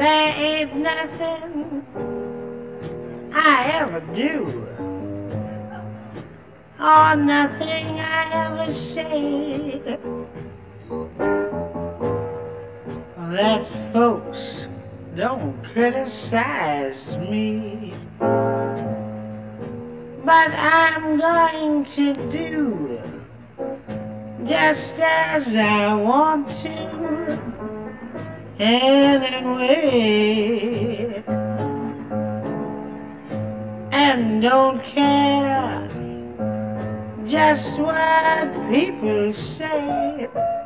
There ain't nothing I ever do, or nothing I ever say, that folks don't criticize me. But I'm going to do just as I want to anyway, and don't care just what people say.